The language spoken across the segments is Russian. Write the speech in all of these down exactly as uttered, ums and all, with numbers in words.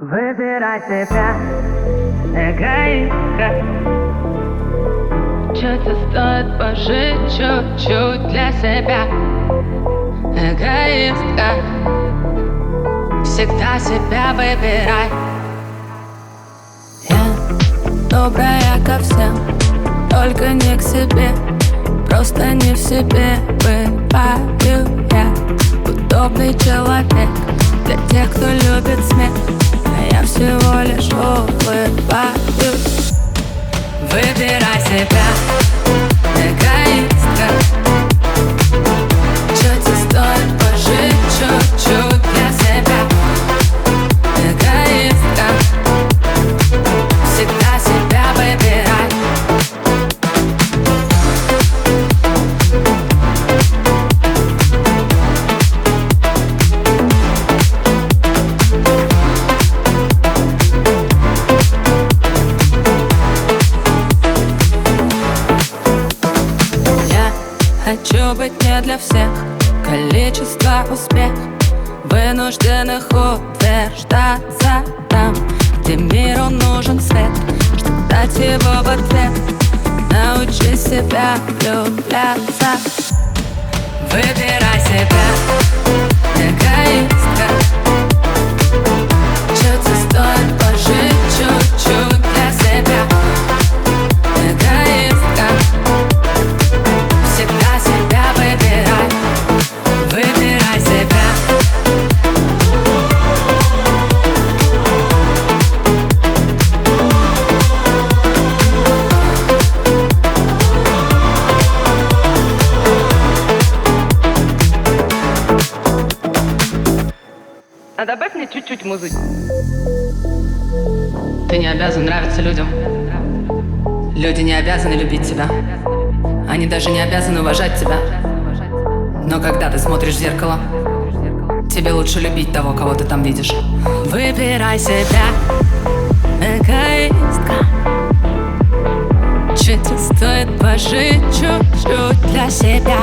Выбирай себя, эгоистка. Чё-то стоит пожить чуть-чуть для себя. Эгоистка, всегда себя выбирай. Я добрая ко всем, только не к себе. Просто не в себе бываю я. Удобный человек для тех, кто любит смех, а я всего лишь улыбаюсь. Выбирай себя, эгоистка. Чё-то стоит пожить чуть-чуть для себя. Эгоистка, всегда себя выбирай. Хочу быть не для всех, количество успех вынужденных утверждаться там, где миру нужен свет, чтобы дать его в ответ. Научи себя влюбляться. Выбирай себя, эгоистка. Чё-то стоит пожить чуть-чуть для себя. Эгоистка, всегда себя выбирай. Выбирай себя. А добавь мне чуть-чуть музыки. Ты не обязан нравиться людям. Люди не обязаны любить тебя. Они даже не обязаны уважать тебя. Но когда ты смотришь в зеркало, тебе лучше любить того, кого ты там видишь. Выбирай себя, эгоистка. Чё-то стоит пожить чуть-чуть для себя.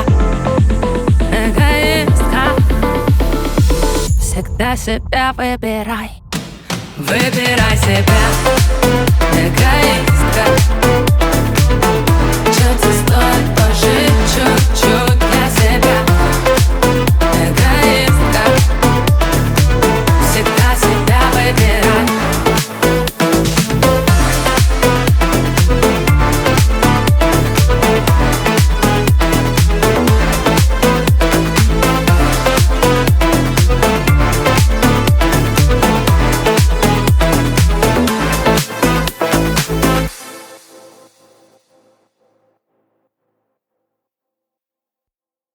Эгоистка, Всегда себя выбирай. выбирай себя, эгоистка.